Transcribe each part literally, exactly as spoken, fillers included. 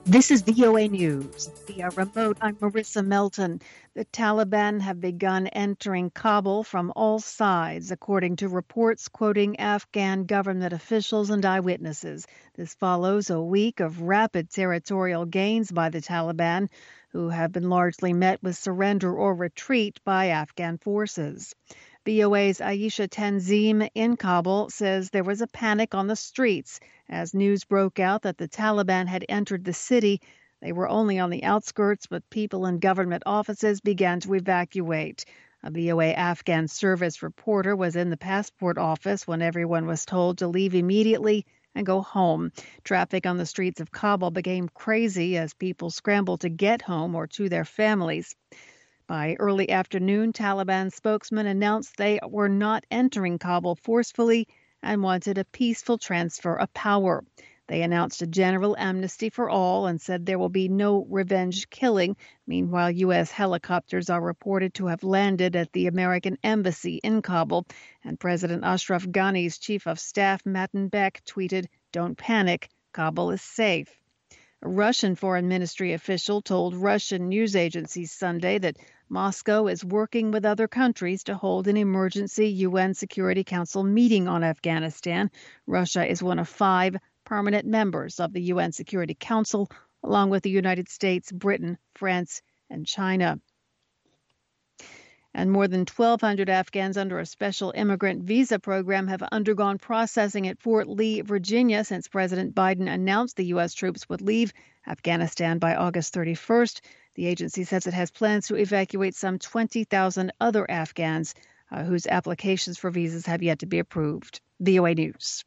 This is V O A News. Via remote, I'm Marissa Melton. The Taliban have begun entering Kabul from all sides, according to reports quoting Afghan government officials and eyewitnesses. This follows a week of rapid territorial gains by the Taliban, who have been largely met with surrender or retreat by Afghan forces. V O A's Aisha Tanzim in Kabul says there was a panic on the streets as news broke out that the Taliban had entered the city. They were only on the outskirts, but people in government offices began to evacuate. A V O A Afghan service reporter was in the passport office when everyone was told to leave immediately and go home. Traffic on the streets of Kabul became crazy as people scrambled to get home or to their families. By early afternoon, Taliban spokesmen announced they were not entering Kabul forcefully and wanted a peaceful transfer of power. They announced a general amnesty for all and said there will be no revenge killing. Meanwhile, U S helicopters are reported to have landed at the American embassy in Kabul, and President Ashraf Ghani's chief of staff, Matan Bek, tweeted, "Don't panic, Kabul is safe." A Russian foreign ministry official told Russian news agencies Sunday that Moscow is working with other countries to hold an emergency U N Security Council meeting on Afghanistan. Russia is one of five permanent members of the U N Security Council, along with the United States, Britain, France, and China. And more than twelve hundred Afghans under a special immigrant visa program have undergone processing at Fort Lee, Virginia, since President Biden announced the U S troops would leave Afghanistan by August thirty-first. The agency says it has plans to evacuate some twenty thousand other Afghans uh, whose applications for visas have yet to be approved. V O A News.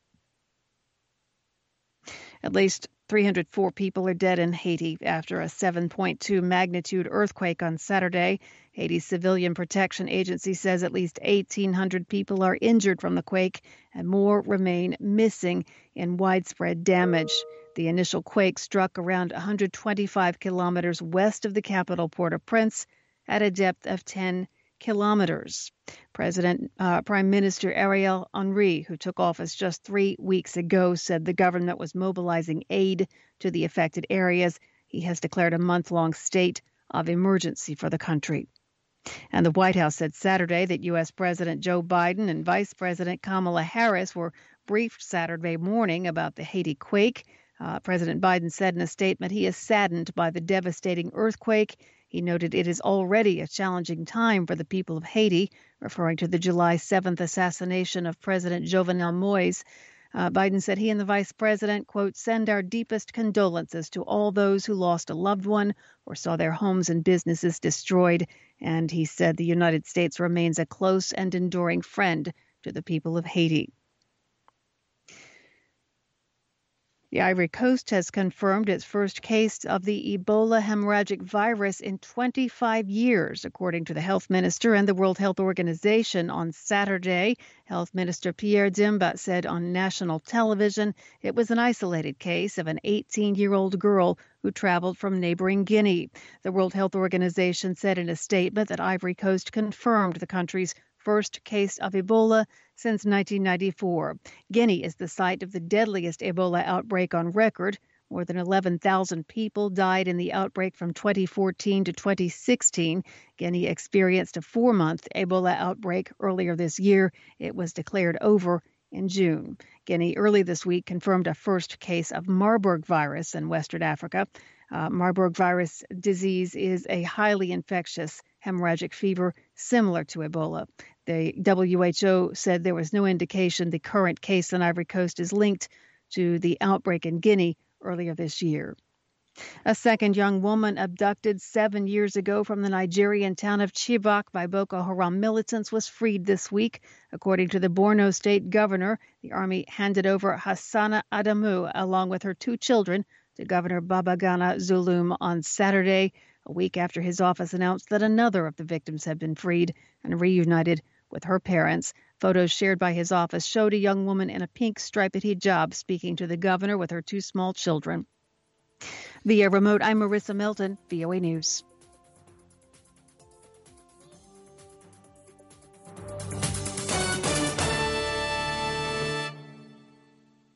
At least three hundred four people are dead in Haiti after a seven point two magnitude earthquake on Saturday. Haiti's Civilian Protection Agency says at least eighteen hundred people are injured from the quake and more remain missing in widespread damage. The initial quake struck around one hundred twenty-five kilometers west of the capital, Port-au-Prince, at a depth of ten kilometers. President, uh, Prime Minister Ariel Henry, who took office just three weeks ago, said the government was mobilizing aid to the affected areas. He has declared a month-long state of emergency for the country. And the White House said Saturday that U S. President Joe Biden and Vice President Kamala Harris were briefed Saturday morning about the Haiti quake. Uh, President Biden said in a statement he is saddened by the devastating earthquake. He noted it is already a challenging time for the people of Haiti, referring to the July seventh assassination of President Jovenel Moïse. Uh, Biden said he and the vice president, quote, send our deepest condolences to all those who lost a loved one or saw their homes and businesses destroyed. And he said the United States remains a close and enduring friend to the people of Haiti. The Ivory Coast has confirmed its first case of the Ebola hemorrhagic virus in twenty-five years, according to the health minister and the World Health Organization on Saturday. Health Minister Pierre Dimba said on national television it was an isolated case of an eighteen-year-old girl who traveled from neighboring Guinea. The World Health Organization said in a statement that Ivory Coast confirmed the country's first case of Ebola since nineteen ninety-four. Guinea is the site of the deadliest Ebola outbreak on record. More than eleven thousand people died in the outbreak from twenty fourteen to twenty sixteen. Guinea experienced a four-month Ebola outbreak earlier this year. It was declared over in June. Guinea early this week confirmed a first case of Marburg virus in Western Africa. Uh, Marburg virus disease is a highly infectious hemorrhagic fever similar to Ebola. The W H O said there was no indication the current case in Ivory Coast is linked to the outbreak in Guinea earlier this year. A second young woman abducted seven years ago from the Nigerian town of Chibok by Boko Haram militants was freed this week. According to the Borno state governor, the army handed over Hassana Adamu along with her two children to Governor Babagana Zulum on Saturday, a week after his office announced that another of the victims had been freed and reunited with her parents. Photos shared by his office showed a young woman in a pink striped hijab speaking to the governor with her two small children. Via remote, I'm Marissa Melton, V O A News.